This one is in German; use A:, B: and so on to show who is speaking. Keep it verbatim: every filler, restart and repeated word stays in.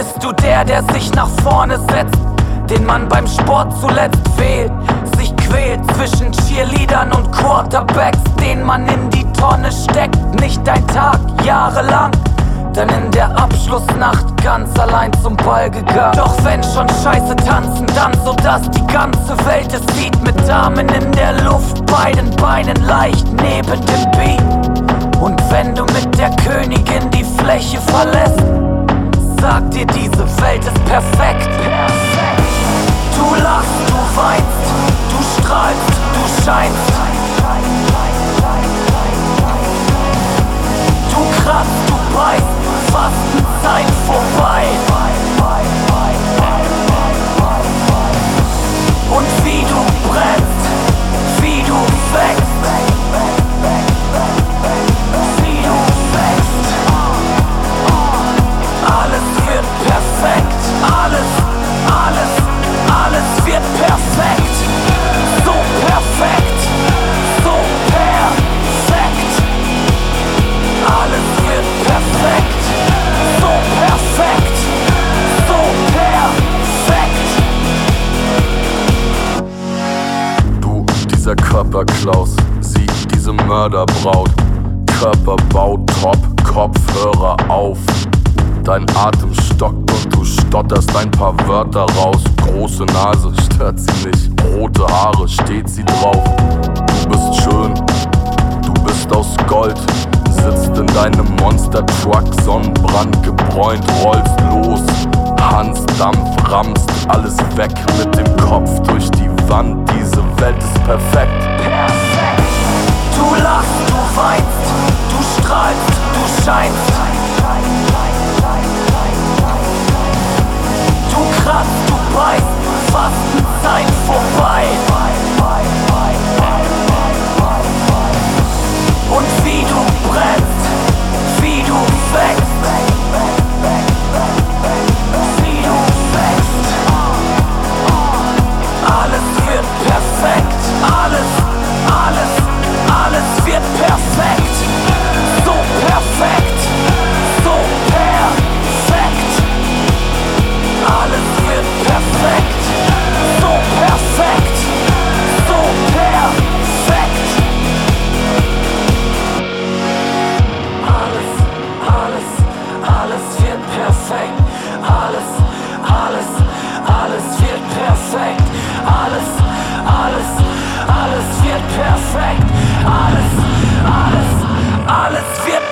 A: Bist du der, der sich nach vorne setzt, den man beim Sport zuletzt wählt, sich quält zwischen Cheerleadern und Quarterbacks, den man in die Tonne steckt, nicht dein Tag, jahrelang, dann in der Abschlussnacht ganz allein zum Ball gegangen. Doch wenn schon Scheiße tanzen, dann so, dass die ganze Welt es sieht, mit Damen in der Luft, beiden Beinen leicht neben dem Beat. Und wenn du mit der Königin die Fläche verlässt, sag dir, diese Welt ist perfekt. Du lachst, du weinst, du strahlst, du scheinst. Du kratzt, du beißt, Fastenzeit vorbei. Und wie du brennst, wie du wächst, wie du wächst. Alles wird perfekt, alles, alles, alles wird perfekt. So perfekt, so perfekt. Alles wird perfekt, so perfekt, so perfekt.
B: Du, dieser Körperklaus, sie, diese Mörderbraut. Körperbau top, Kopfhörer auf. Dein Atem stockt und du stotterst ein paar Wörter raus. Große Nase, stört sie nicht. Rote Haare, steht sie drauf. Du bist schön, du bist aus Gold. Sitzt in deinem Monster-Truck, Sonnenbrand gebräunt, rollst los. Hans Dampf, rammst alles weg mit dem Kopf durch die Wand. Diese Welt ist perfekt.
A: Perfekt. Du lachst, du weinst, du strahlst, du scheinst. Du kratzt, du beißt, Fastenzeit vorbei. Und wie du brennst, wie du wächst, wie du wächst. Alles wird perfekt, alles, alles, alles wird perfekt. So perfekt, so perfekt. Alles wird perfekt, so perfekt, so perfekt. Alles, alles, alles wird perfekt. Alles, alles, alles wird perfekt. Alles, alles, alles wird perfekt. Alles, alles, alles wird